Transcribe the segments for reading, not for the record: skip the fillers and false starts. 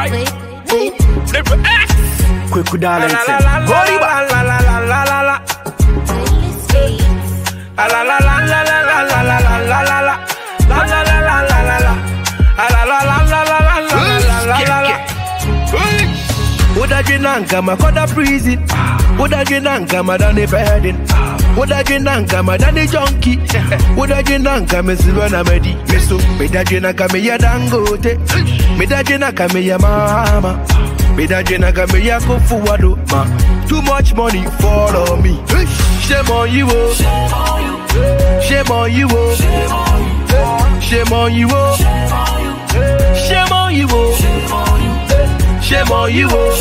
Alright. Triple X. Quick darling. La la la la la la la la la la la. La la la la la la la la la la la la la. La la la la la la la. La la la la la la la la la la. Woda jinanka makoda prison. Woda jinanka madani beheading. Woda jinanka madani junkie. Woda jinanka mesivana medi. Meso meda jinanka me ya Dangote. Meda jinanka me ya mama. Meda jinanka me ya Kofuado. Ma too much money follow me. Shame on you, oh. Shame on you, oh. Shame on you, oh. Shame on you, oh. Shame on you, oh.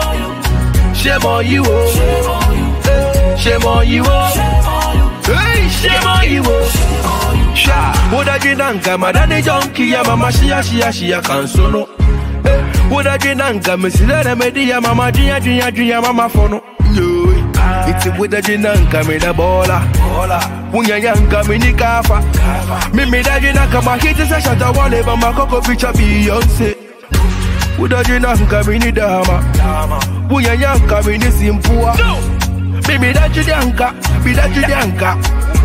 Shame on you, oh. Shame on you, oh. Hey, shame on you, oh. Woda jinanka madani junkie ya mama shia kansono. Woda jinanka mesile medi ya mama dia mama fono. It's a woda jinanka me da bola. Unya yanka me ni kafa. Me da jinanka ma hit is a shot of one eba ma koko picture Beyonce. Woda jinanka me ni dama. Unya yanka me ni simpua. Me da jinanka, me da jinanka.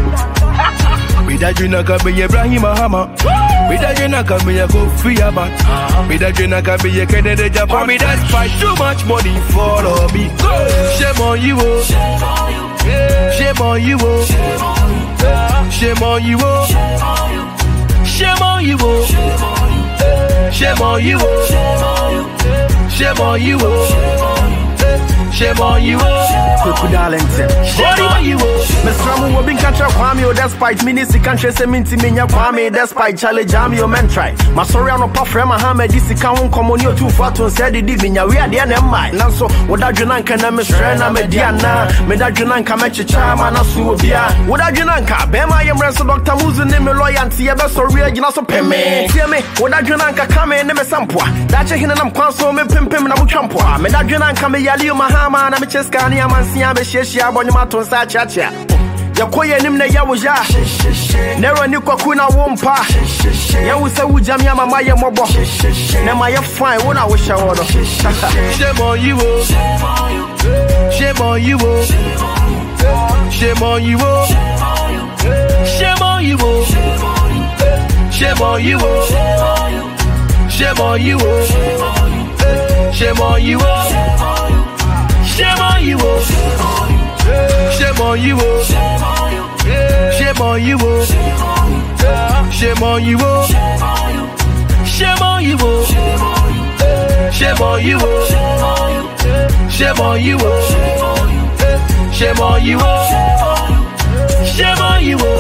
Me da jinanka me Ibrahim Mahama. Me da jinanka me Kofi Abat. Me da jinanka me Kennedy Japan. Me da fight too much money follow me. Shame on you, oh. Shame on you, oh. Shame on you, oh. Shame on you, oh. Shame on you, oh. Shame on you, oh. Shame on you, oh. Quick Darlington. Shame on you, oh. Mr. Ramu will be country Kwame or despite Ministry country seminti minya Kwame despite Charlie Jam your men try. My sorry on a puff Mohammed this account come on you too far to say the divinya we are the end mine. Now so what that Junanka na Mistrena Mediana, Medajunanka Mechi Chama na Subia. What that Junanka, Bema yam Ransom Dr. Muzu name loyalty ever so real you know so peme. See me, what that Junanka come in name sampua. That's a hinam console me pim na buchampua. Medajunanka me yali Mahama na Micheskani Amansia Beshia Bonimaton Sachacha. Yakoye nimne yawoja Nero ni kwakuna wompa Yawuse ujamia mama ye mobo Nema ye fine wona wisha wono. Shame on you, oh. Shame on you, oh. Shame on you, oh. Shame on you, oh. Shame on you, oh. Shame on you, oh. Shame on you, oh. Shame on you, oh. Shame on you, oh. Shame on you, oh. Shame on you, oh. Shame on you, oh. Shame on you, oh. Shame on you, oh. Shame on you, oh. Shame on you, oh.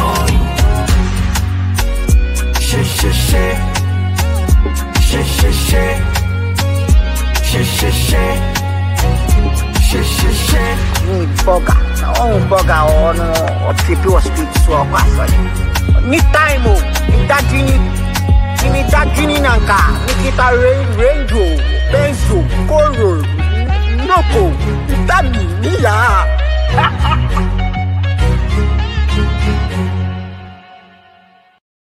Burger or people speak so fast. Need time, in that Nanka, Nikita Range, Benzo, Koro, Noko, Tabi, Nila.